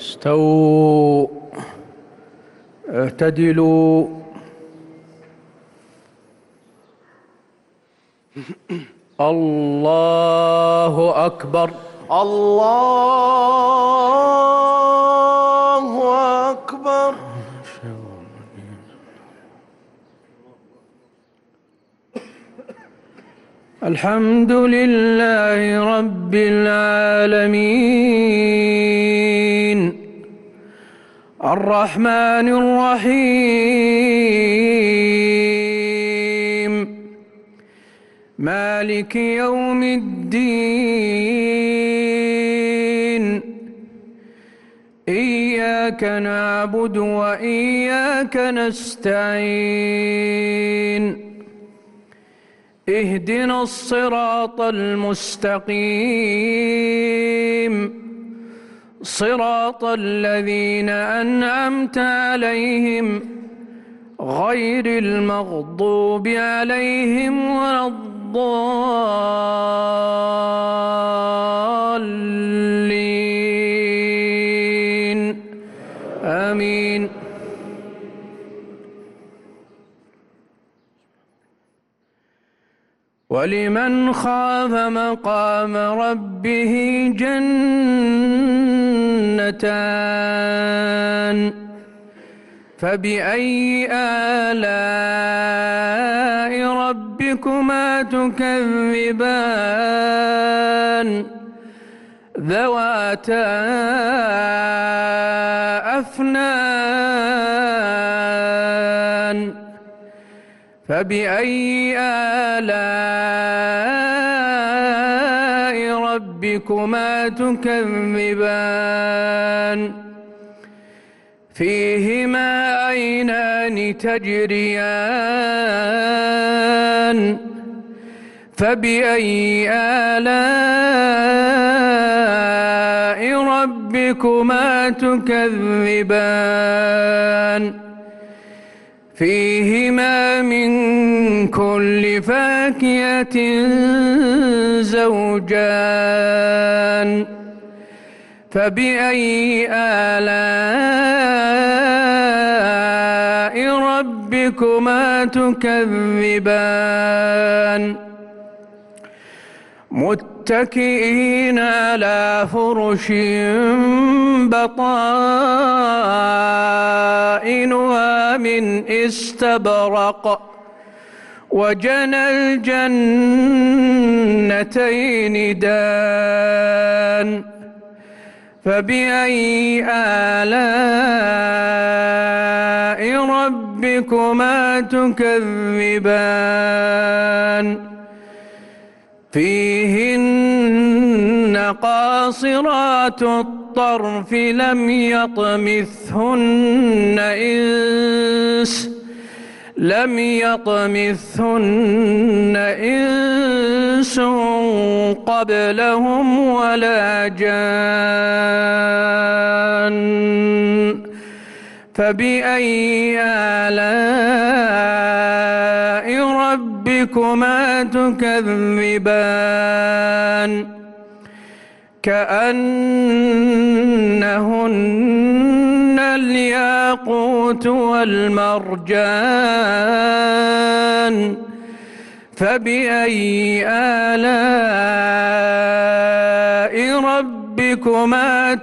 استووا اعتدلوا. الله أكبر. الله أكبر. الحمد لله رب العالمين الرحمن الرحيم مالك يوم الدين إياك نعبد وإياك نستعين اهدنا الصراط المستقيم صراط الذين أنعمت عليهم غير المغضوب عليهم ولا الضالين آمين. ولمن خاف مقام ربه جنتان فبأي آلاء ربكما تكذبان ذواتا أفنان فبأي آلاء ربكما تكذبان فيهما عينان تجريان فبأي آلاء ربكما تكذبان فيهما من كل فاكهة زوجان فبأي آلاء ربكما تكذبان متكئين على فرش بطائنها من استبرق وجنى الجنتين دان فبأي آلاء ربكما تكذبان فيهن قاصرات الطرف لم يطمثهن إنس قبلهم ولا جان فبأي آلاء ربكما تكذبان كأنهن الياقوت والمرجان فبأي آلاء ربكما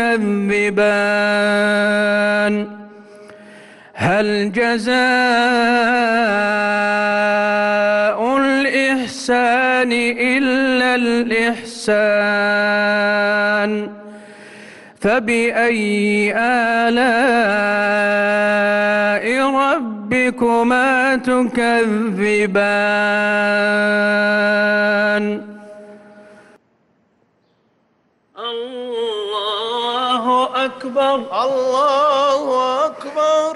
تكذبان هل جزاء الإحسان إلا الإحسان فبأي آلاء ربكما تكذبان الله أكبر. الله أكبر.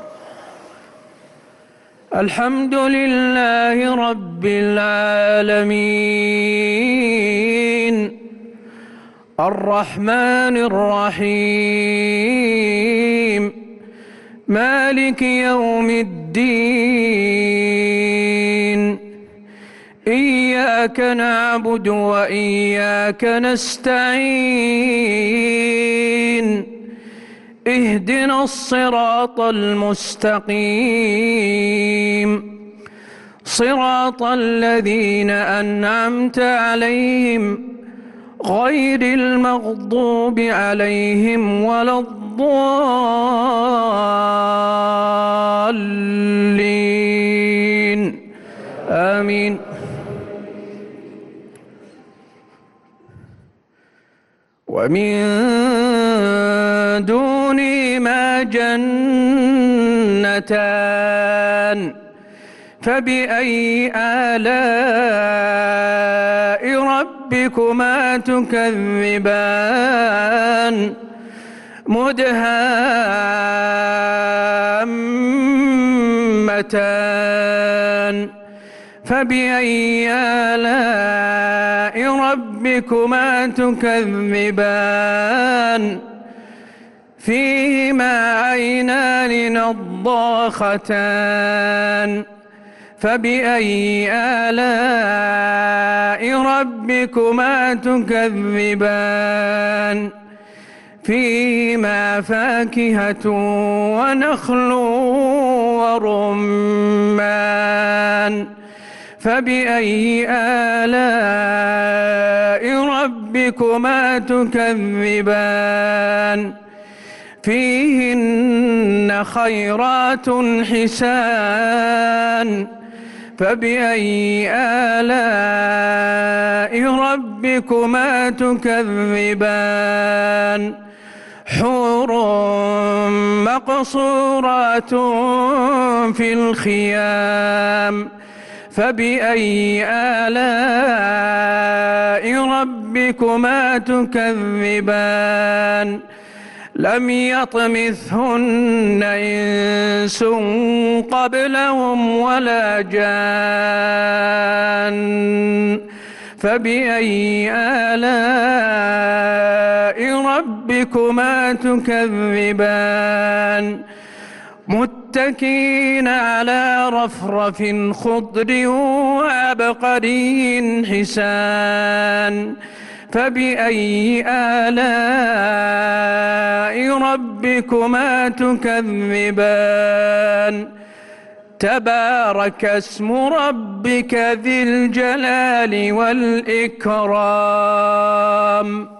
الحمد لله رب العالمين الرحمن الرحيم مالك يوم الدين إياك نعبد وإياك نستعين الصراط المستقيم صراط الذين أنعمت عليهم غير المغضوب عليهم ولا الضالين آمين. ومن دونهما جنتان فبأي آلاء ربكما تكذبان مدهامتان فبأي آلاء ربكما تكذبان فيهما عينان نضاختان فبأي آلاء ربكما تكذبان فيهما فاكهة ونخل ورمان فبأي آلاء ربكما تكذبان فيهن خيرات حسان فبأي آلاء ربكما تكذبان حور مقصورات في الخيام فبأي آلاء ربكما تكذبان لم يطمثهن إنس قبلهم ولا جان فبأي آلاء ربكما تكذبان متكئين على رفرف خضر وعبقري حسان فبأي آلاء ربكما تكذبان تبارك اسم ربك ذي الجلال والإكرام